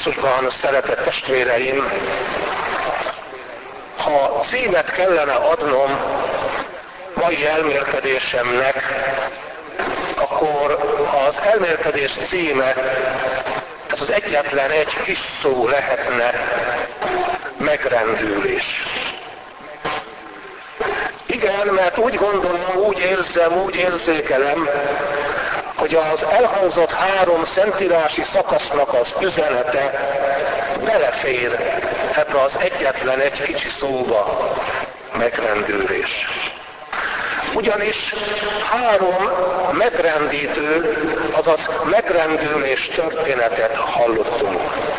Krisztusban szeretett testvéreim, ha címet kellene adnom mai elmélkedésemnek, akkor az elmélkedés címe, ez az egyetlen egy kis szó lehetne: megrendülés. Igen, mert úgy gondolom, úgy érzem, úgy érzékelem, hogy az elhangzott 3 szentírási szakasznak az üzenete belefér ebbe az egyetlen egy kicsi szóba: megrendülés. Ugyanis 3 megrendítő, azaz megrendülés történetet hallottunk.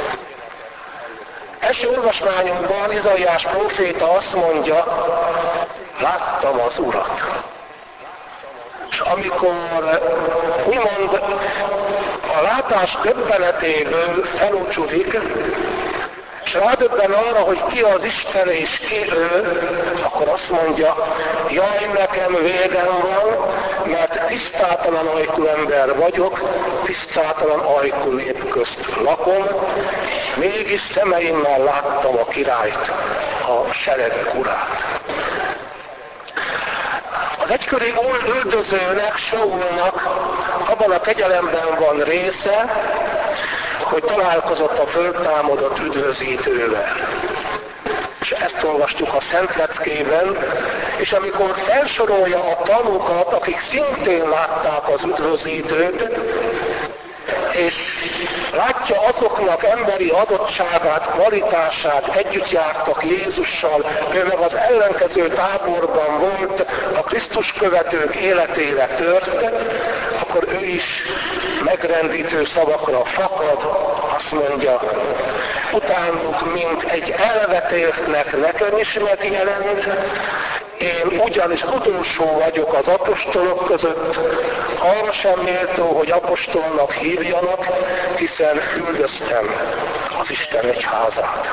Első olvasmányunkban Izaiás próféta azt mondja: láttam az Urat. És amikor úgymond a látás döbbenetéből felúcsudik, és rádöbben arra, hogy ki az Isten és ki ő, akkor azt mondja: jaj, nekem végem van, mert tisztátalan ajkú ember vagyok, tisztátalan ajkú nép közt lakom, mégis szemeimmel láttam a királyt, a seregek urát. Az egykori üldözőnek, Saulnak abban a kegyelemben van része, hogy találkozott a föltámadott üdvözítővel. És ezt olvastuk a Szent Leckében, és amikor felsorolja a tanúkat, akik szintén látták az üdvözítőt, és látja azoknak emberi adottságát, kvalitását, együtt jártak Jézussal, ő meg az ellenkező táborban volt, a Krisztus követők életére tört, akkor ő is megrendítő szavakra fakad, azt mondja: utánuk, mint egy elvetéltnek nekem is megjelent, én ugyanis utolsó vagyok az apostolok között, arra sem méltó, hogy apostolnak hívjanak, hiszen üldöztem az Isten egyházát.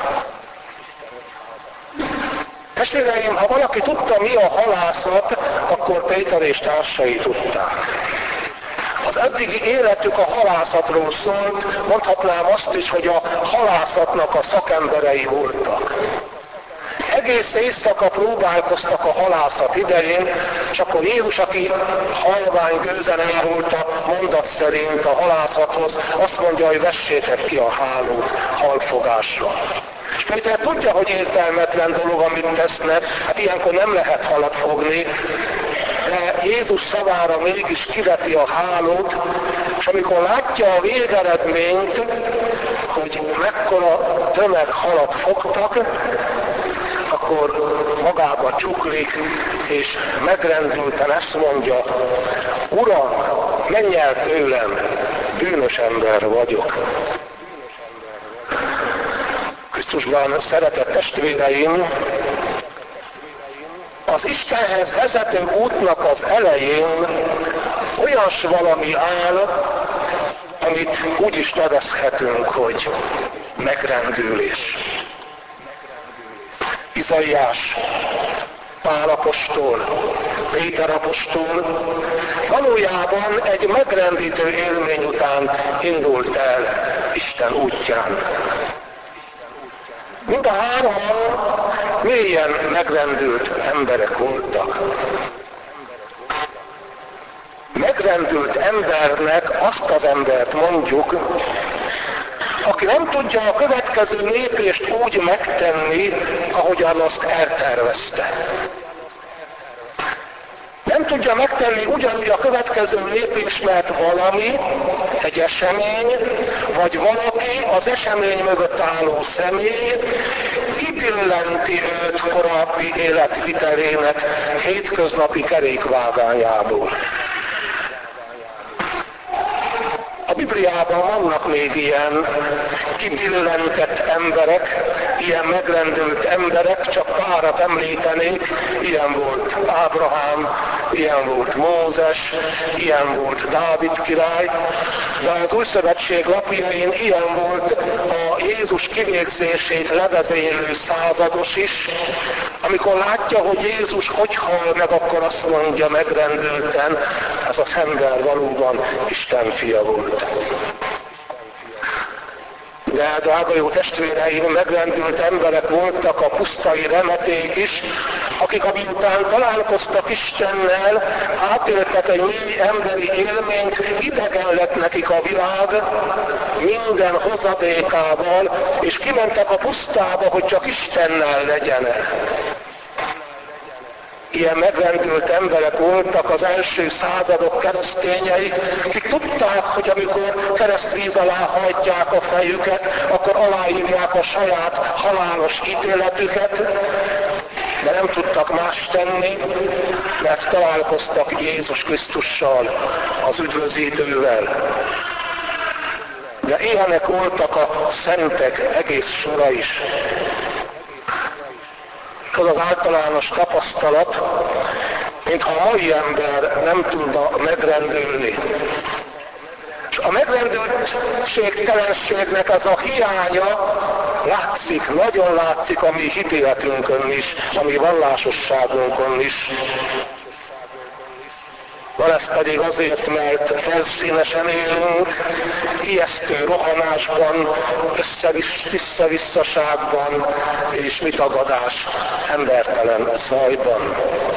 Testvéreim, ha valaki tudta, mi a halászat, akkor Péter és társai tudták. Az eddigi életük a halászatról szólt, mondhatnám azt is, hogy a halászatnak a szakemberei voltak. Egész éjszaka próbálkoztak a halászat idején, és akkor Jézus, aki halvány gőzen árult a mondat szerint a halászathoz, azt mondja, hogy vessétek ki a hálót halfogásra. És Péter tudja, hogy értelmetlen dolog, amit tesznek, hát ilyenkor nem lehet halat fogni, de Jézus szavára mégis kiveti a hálót, és amikor látja a végeredményt, hogy mekkora tömeg halat fogtak, akkor magába csuklik, és megrendülten ezt mondja: Uram, menj el tőlem, bűnös ember vagyok. Krisztusban szeretett testvéreim, az Istenhez vezető útnak az elején olyas valami áll, amit úgy is nevezhetünk, hogy megrendülés. Izaiás, Pál apostol, Péter apostol valójában egy megrendítő élmény után indult el Isten útján. Mind a 3-an mélyen megrendült emberek voltak. Megrendült embernek azt az embert mondjuk, aki nem tudja a következő lépést úgy megtenni, ahogyan azt eltervezte. Nem tudja megtenni ugyanúgy a következő lépést, mert valami, egy esemény, vagy valaki, az esemény mögött álló személy kibillenti őt korábbi életvitelének hétköznapi kerékvágányából. A Bibliában vannak még ilyen kibillentett emberek, ilyen megrendült emberek, csak párat említenék: ilyen volt Ábrahám, ilyen volt Mózes, ilyen volt Dávid király, de az Új Szövetség lapjain ilyen volt a Jézus kivégzését levezénylő százados is, amikor látja, hogy Jézus hogy hal meg, akkor azt mondja megrendülten: ez az ember valóban Isten fia volt. De drága jó testvéreim, megrendült emberek voltak a pusztai remeték is, akik miután találkoztak Istennel, átéltek egy mély emberi élményt, idegen lett nekik a világ minden hozadékával, és kimentek a pusztába, hogy csak Istennel legyenek. Ilyen megrendült emberek voltak az első századok keresztényei, akik tudták, hogy amikor keresztvíz alá hajtják a fejüket, akkor aláírják a saját halálos ítéletüket, de nem tudtak más tenni, mert találkoztak Jézus Krisztussal, az üdvözítővel. De ilyenek voltak a szentek egész sora is. Az az általános tapasztalat, mintha a mai ember nem tudna megrendülni. És a megrendültségtelenségnek ez a hiánya látszik, nagyon látszik a mi hitéletünkön is, a mi vallásosságunkon is. Ez pedig azért, mert felszínesen élünk, ijesztő rohanásban, visszavisszaságban és mitagadás embertelen zajban.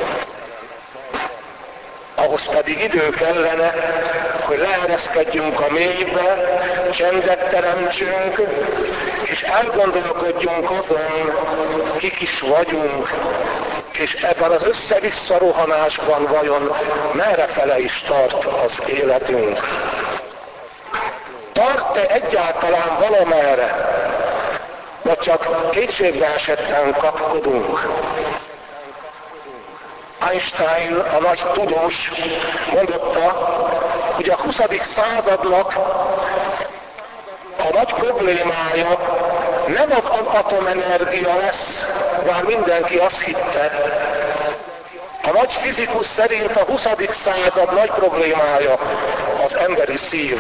Ahhoz pedig idő kellene, hogy leereszkedjünk a mélybe, csendet teremtsünk, és elgondolkodjunk azon, kik is vagyunk, és ebben az össze-vissza rohanásban vajon merrefele is tart az életünk. Tart-e egyáltalán valamerre, vagy csak kétségbe esetten kapkodunk? Einstein, a nagy tudós mondotta, hogy a 20. századnak a nagy problémája nem az atomenergia lesz, bár mindenki azt hitte. A nagy fizikus szerint a 20. század nagy problémája az emberi szív.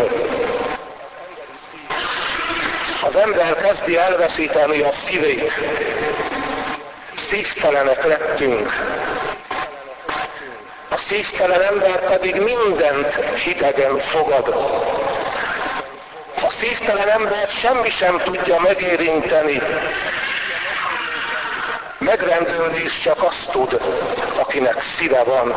Az ember kezdi elveszíteni a szívét. Szívtelenek lettünk. A szívtelen ember pedig mindent hidegen fogad. A szívtelen ember semmi sem tudja megérinteni. Megrendülni is csak azt tud, akinek szíve van.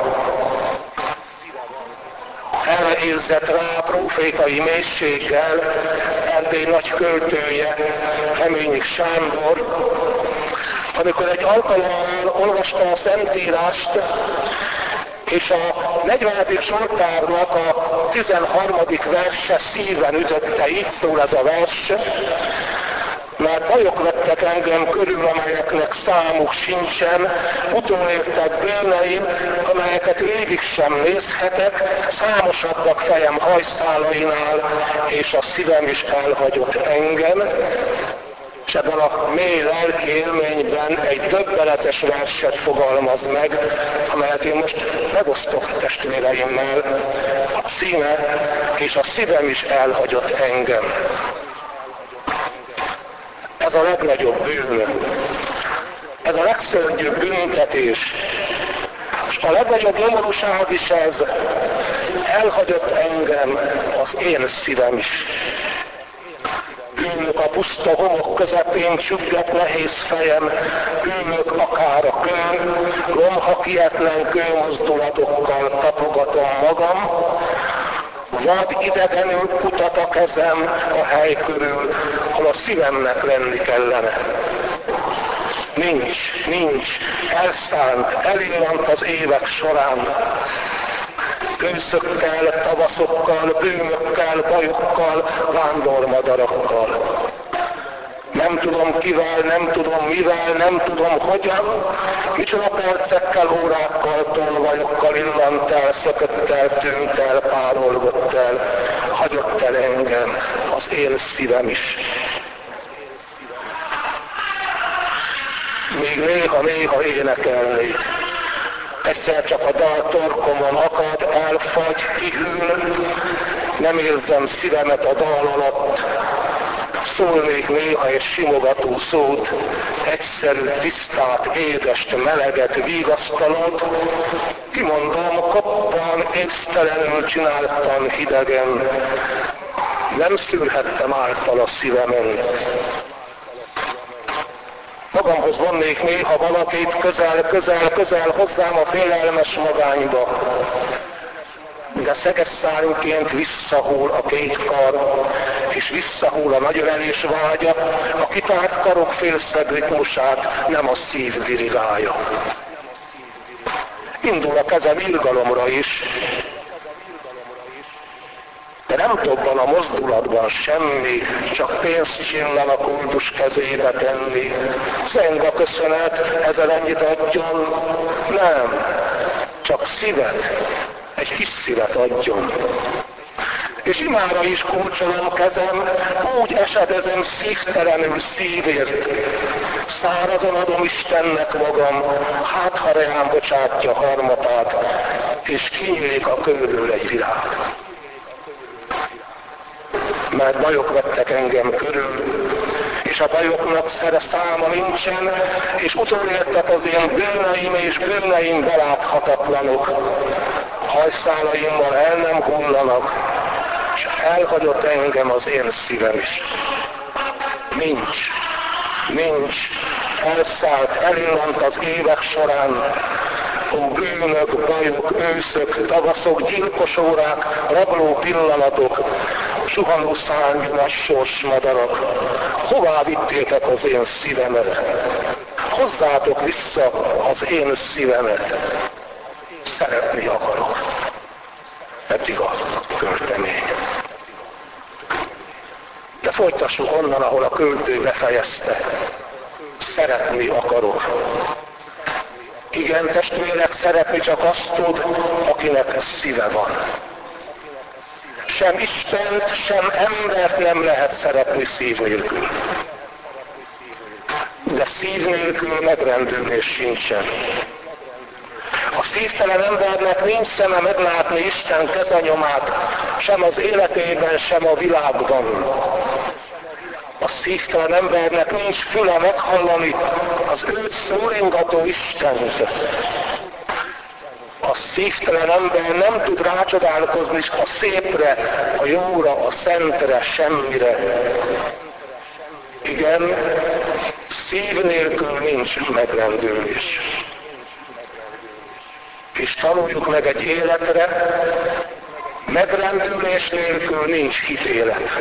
Erre érzett rá profétai mélységgel Erdély nagy költője, Reményik Sándor, amikor egy alkalommal olvasta a Szentírást, és a 40. Zsoltárnak a 13. verse szíven ütötte, így szól ez a vers, mert bajok vettek engem körül, amelyeknek számuk sincsen, utolértek bűneim, amelyeket végig sem nézhetek, számosabbak fejem hajszálainál, és a szívem is elhagyott engem. És ebben a mély lelki élményben egy döbbenetes verset fogalmaz meg, amelyet én most megosztok testvéreimmel. A címe, és a szívem is elhagyott engem. Ez a legnagyobb bűn. Ez a legszörnyűbb büntetés. És a legnagyobb nyomorúság is ez. Elhagyott engem az én szívem is. Ülök a puszta homok közepén, csügget nehéz fejem, ülök akár a kő, lomha kietlen kőmozdulatokkal tapogatom magam, vad idegenül kutat a kezem a hely körül, ahol a szívemnek lenni kellene. Nincs, elszánt, elillant az évek során. Őszökkel, tavaszokkal, bűnökkel, bajokkal, vándormadarakkal. Nem tudom kivel, nem tudom mivel, nem tudom hogyan, micsoda percekkel, órákkal, tolvajokkal illant el, szökött el, tűnt el, párolgott el, hagyott el engem, az én szívem is. Még néha énekelnék. Egyszer csak a dal torkomon akad, elfagy, kihűl, nem érzem szívemet a dal alatt. Szólnék néha egy simogató szót, egyszerű, tisztát, édest, meleget, vigasztalót. Kimondom, koppan, észtelenül csináltam hidegen. nem szűrhettem által a szívemen. Magamhoz vonnék néha valakit közel hozzám a félelmes magányba. De szeges szárnyként visszahull a két kar, és visszahull a nagyölelés vágya, a kitárt karok félszeg ritmusát nem a szív dirigálja. Indul a kezem irgalomra is, de nem dobban a mozdulatban semmi, csak pénzt csillan a koldus kezébe tenni. Zeng a köszönet, ezzel ennyit adjon. Nem, csak szívet, egy kis szívet adjon. És imára is kulcsolom kezem, úgy esedezem szívtelenül szívért. Szárazon adom Istennek magam, hát ha reám bocsátja harmatát, és kinyílik a kőből egy virág. Mert bajok vettek engem körül, és a bajoknak száma nincsen, és utolértek az én bűneim és bűneim beláthatatlanok. Hajszálaimmal el nem hullanak, és elhagyott engem az én szívem is. Nincs, elszállt, elillant az évek során, ó bűnök, bajok, őszök, tavaszok, gyilkos órák, rabló pillanatok, suhanó szárnyú nagy sorsmadarak. Hová vittétek az én szívemet? Hozzátok vissza az én szívemet. Szeretni akarok. Eddig a költemény. De folytassuk onnan, ahol a költő befejezte. Szeretni akarok. Igen, testvérek, szeretni csak azt tud, akinek szíve van. Sem Istent, sem embert nem lehet szeretni szív nélkül. De szív nélkül megrendülés sincsen. A szívtelen embernek nincs szeme meglátni Isten kezenyomát, sem az életében, sem a világban. A szívtelen embernek nincs füle meghallani az őt szóringató Istent. A szívtelen ember nem tud rácsodálkozni a szépre, a jóra, a szentre, semmire. Igen, szív nélkül nincs megrendülés. És tanuljuk meg egy életre, megrendülés nélkül nincs hitélet.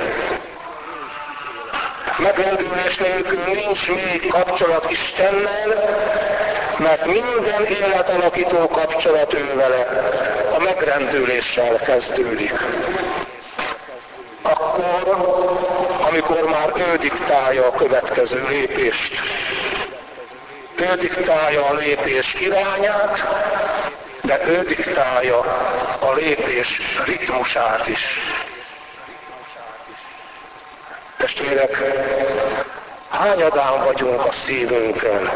Megrendülés nélkül nincs mély kapcsolat Istennel, mert minden életalakító kapcsolat ő vele a megrendüléssel kezdődik. Akkor, amikor már ő diktálja a következő lépést. Ő diktálja a lépés irányát, de ő diktálja a lépés ritmusát is. Testvérek, hányadán vagyunk a szívünkön?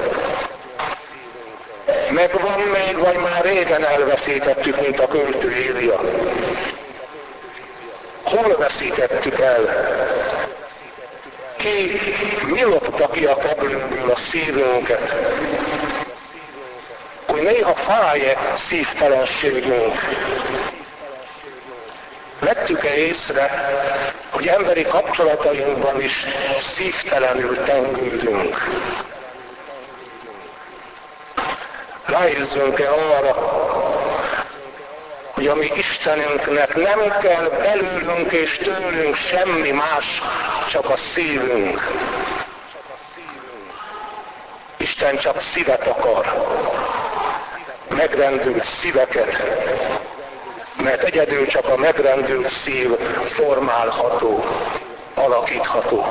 Megvan még, vagy már régen elveszítettük, mint a költő írja? Hol veszítettük el? Mi lopta ki a keblünkből a szívünket? Hogy néha fáj szívtelenségünk. Vettük-e észre, hogy emberi kapcsolatainkban is szívtelenül tengődünk? Ráérzünk-e arra, hogy a mi Istenünknek nem kell belőlünk és tőlünk semmi más, csak a szívünk. Isten csak szívet akar, megrendült szíveket, mert egyedül csak a megrendült szív formálható, alakítható.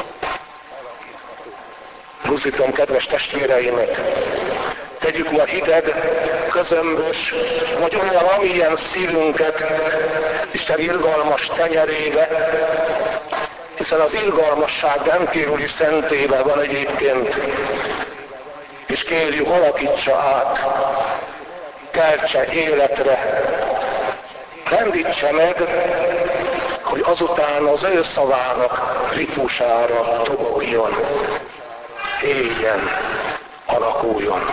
Buzdítom kedves testvéreimet, tegyük ma hideg, közömbös, vagy olyan amilyen szívünket Isten irgalmas tenyerébe, hiszen az irgalmasság rendkívüli szentébe van egyébként, és kérjük, alakítsa át, keltse életre, rendítse meg, hogy azután az ő szavának ritmusára dobogjon, éljen, alakuljon.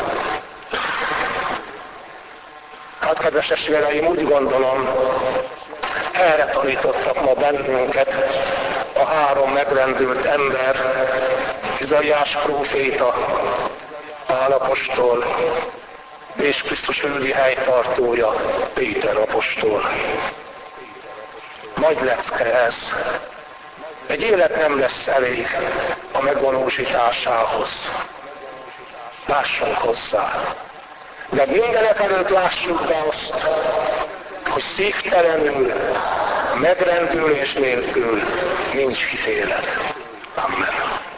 Hát, kedves testvéreim, úgy gondolom, erre tanítottak ma hívva bennünket a három megrendült ember, Izaiás próféta, Pál apostol, és Krisztus földi helytartója, Péter apostol. Nagy lecke ez. Egy élet nem lesz elég a megvalósításához. Lássunk hozzá. De mindenek előtt lássuk be azt, hogy szívtelenül, megrendülés nélkül nincs hitélet. Amen.